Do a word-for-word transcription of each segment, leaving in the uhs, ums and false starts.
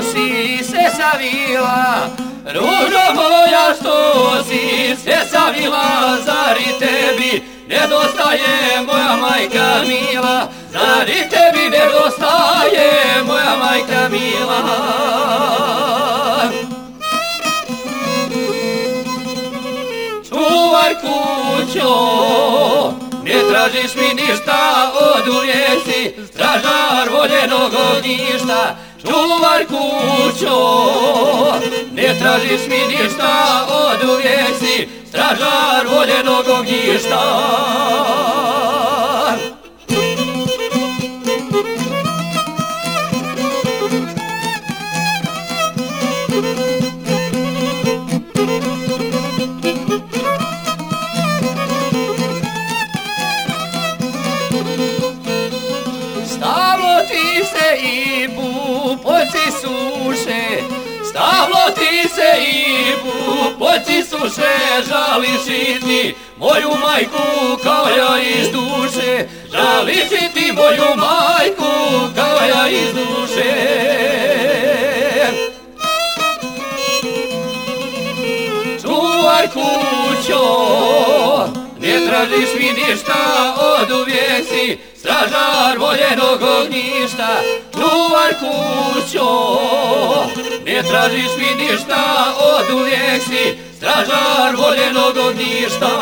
si se savila, ružo moja što si se savila, zar i tebi nedostaje moja majka mila, zar i tebi nedostaje moja majka mila. Čuvar kućo, ne tražiš mi ništa, oduvijek si stražar voljenog ognjišta. Čuvar kućo, ne tražiš mi ništa, oduvijek si stražar voljenog ognjišta. Stablo ti se i pupoljci suše, stablo ti se i pupoljci suše, žališ i ti moju majku kao ja iz duše, žališ i ti moju majku kao ja iz duše. Čuvar kućo, ne tražiš mi ništa, oduvijek si stražar voljenog ognjišta. Čuvar kućo, ne tražiš mi ništa, oduvijek si stražar voljenog ognjišta.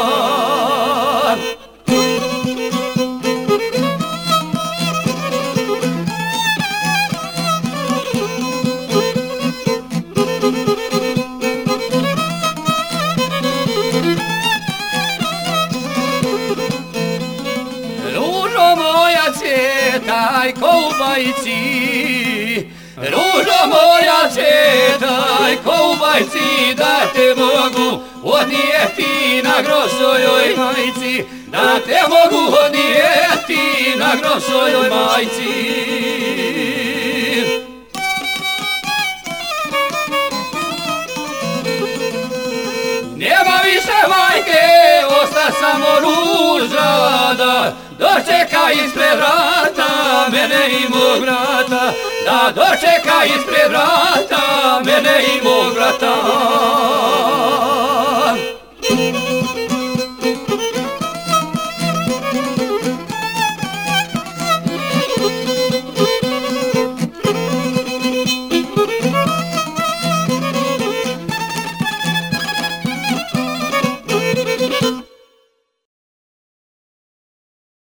Cvjetaj ko u bajci, ružo moja cvjetaj ko u bajci, da te mogu odnijeti na grob svojoj majci, da te mogu odnijeti na grob svojoj majci. Nema više majke, osta samo ruža, da dočeka ispred vrata mene i mog brata, da dočeka ispred vrata mene i mog brata.